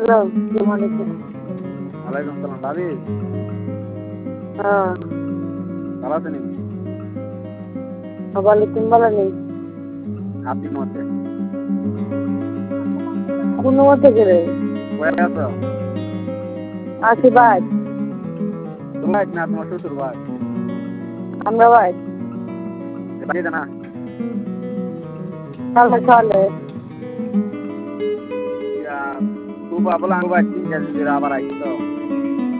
Hello, আসসালামু আলাইকুম। ওয়ালাইকুম সালাম ভাবি। হ্যাঁ, ভালো আছেন? ওয়ালাইকুম ভালো নেই। আপনি মতে কোন মতে গেলে কয়ে আছো? আছি ভাই, তোমার ভাই না তোমার শ্বশুর ভাই? আমরা ভাই বাড়িতে না? তাহলে চলে। খুব বলে আঙ্গু ভাই 3 কেজি আবার আইছি তো